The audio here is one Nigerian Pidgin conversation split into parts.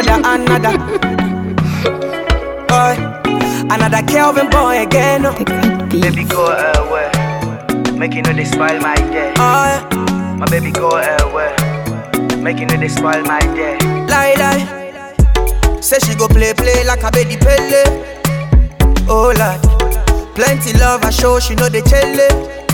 another. Boy, another Kelvin boy again. Baby go away, make you know they spoil my day. Oh yeah. My baby go away, make you know they spoil my day. Lie. Say she go play like a baby pele. Oh Lord, plenty love I show, she know they chele.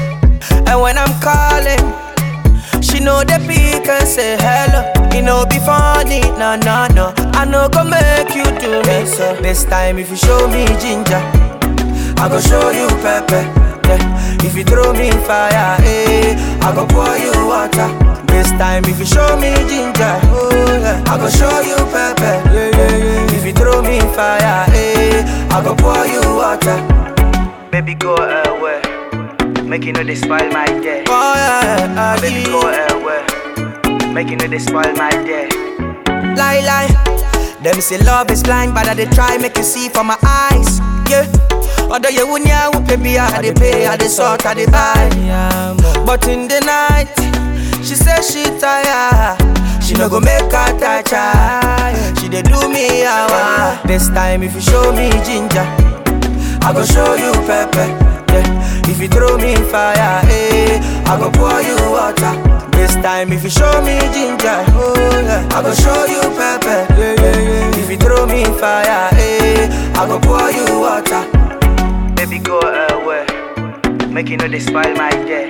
And when I'm calling, she know they pick and say hello. It no be funny, no. I no go make you do me so. This time if you show me ginger, I go show you pepper. Yeah. If you throw me fire, I go pour you water. This time if you show me ginger, I go show you pepper. Yeah. If you throw me fire, I go pour you water. Baby go away, make you know they spoil my day. Oh yeah, Baby go away, make you know they spoil my day. Lie. Them say love is blind, but I they try make you see from my eyes. Yeah. Although you wouldn't know, baby, I they pay, I they sort, I they buy. But in the night, she say she tired. She no go make her touch her. She they do me hour. This time if you show me ginger, I go show you pepper. Yeah. If you throw me fire, I go pour you water. This time if you show me ginger, I go show you pepper. Yeah. If you throw me fire, I go pour you water. Baby go away, make you know they spoil my day.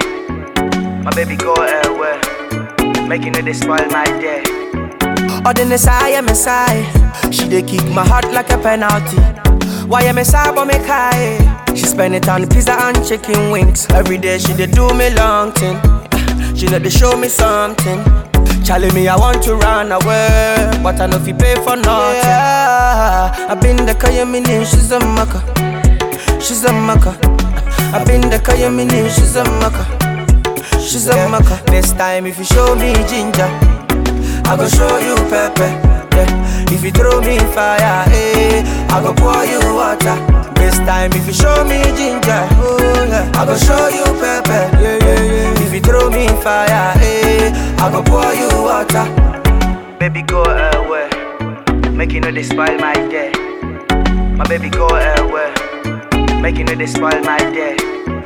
My baby go away, make you know they spoil my day. Oh the Messiah, she dey kick my heart like a penalty. Why am I sad but make high? She spend it on pizza and chicken wings. Every day she dey do me long thing. She know they show me something. Charlie me I want to run away, but I know if you pay for nothing. Yeah, I been the Kayamini, she's a maka. She's a maka. I been the Kayamini, she's a maka. She's a maka. This time if you show me ginger, I go show you pepper. Yeah. If you throw me fire, I go pour you water. This time if you show me ginger, I go show you pepper. Yeah. If you throw me fire, I go pour you water. Baby go away, make you know they spoil my day. My baby go away, make you know they spoil my day.